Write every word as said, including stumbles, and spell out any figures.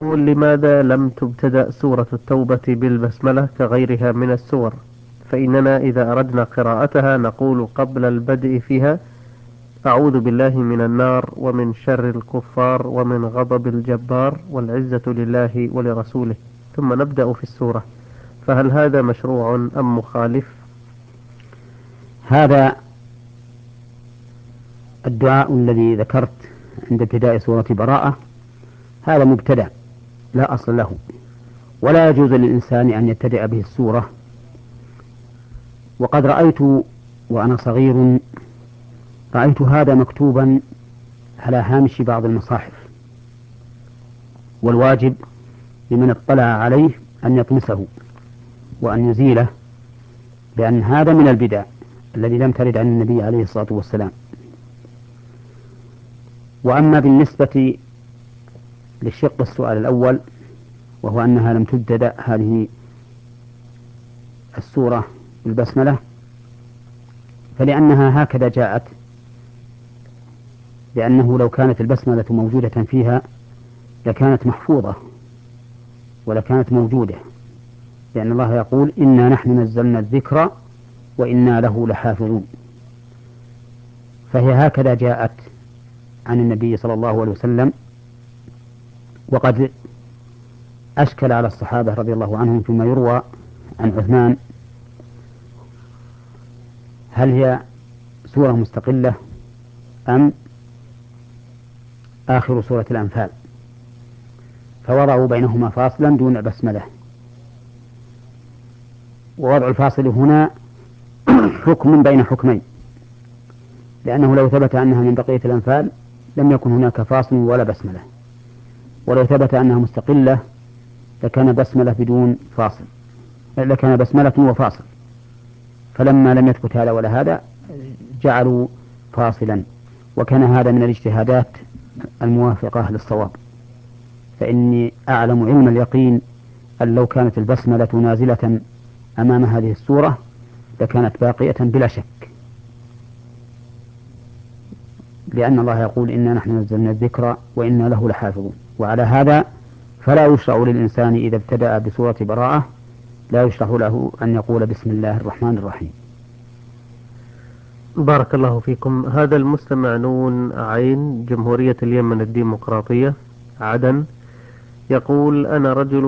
يقول: لماذا لم تبتدأ سورة التوبة بالبسملة كغيرها من السور؟ فإننا إذا أردنا قراءتها نقول قبل البدء فيها: أعوذ بالله من النار ومن شر الكفار ومن غضب الجبار والعزة لله ولرسوله، ثم نبدأ في السورة. فهل هذا مشروع أم مخالف؟ هذا الدعاء الذي ذكرت عند ابتداء سورة براءة هذا مبتدأ لا أصل له، ولا يجوز للإنسان أن يبتدأ به السورة. وقد رأيت وأنا صغير رأيت هذا مكتوبا على هامش بعض المصاحف، والواجب لمن اطلع عليه أن يطمسه وأن يزيله، لأن هذا من البدع الذي لم ترد عن النبي عليه الصلاة والسلام. وأما بالنسبة للشق السؤال الأول، وهو أنها لم تبتدأ هذه السورة بالبسملة، فلأنها هكذا جاءت، لأنه لو كانت البسملة موجودة فيها لكانت محفوظة ولكانت موجودة، لأن الله يقول: إنا نحن نزلنا الذكر وإنا له لحافظون. فهي هكذا جاءت عن النبي صلى الله عليه وسلم. وقد أشكل على الصحابة رضي الله عنهم فيما يروى عن عثمان: هل هي سورة مستقلة أم آخر سورة الأنفال؟ فوضعوا بينهما فاصلا دون بسملة. ووضع الفاصل هنا حكم بين حكمين، لأنه لو ثبت أنها من بقية الأنفال لم يكن هناك فاصل ولا بسملة، ولو ثبت أنها مستقلة لكان بسملة بدون فاصل، لكان بسملة وفاصل. فلما لم يثبت هذا ولا هذا جعلوا فاصلا، وكان هذا من الاجتهادات الموافقة للصواب. فإني أعلم علم اليقين أن لو كانت البسملة نازلة أمام هذه السورة لكانت باقية بلا شك، لأن الله يقول: إنا نحن نزلنا الذكر وإنا له لحافظون. وعلى هذا فلا يشرع للإنسان إذا ابتدأ بسورة براءة لا يشرع له أن يقول: بسم الله الرحمن الرحيم. بارك الله فيكم. هذا المستمع نون عين، جمهورية اليمن الديمقراطية، عدن، يقول: أنا رجل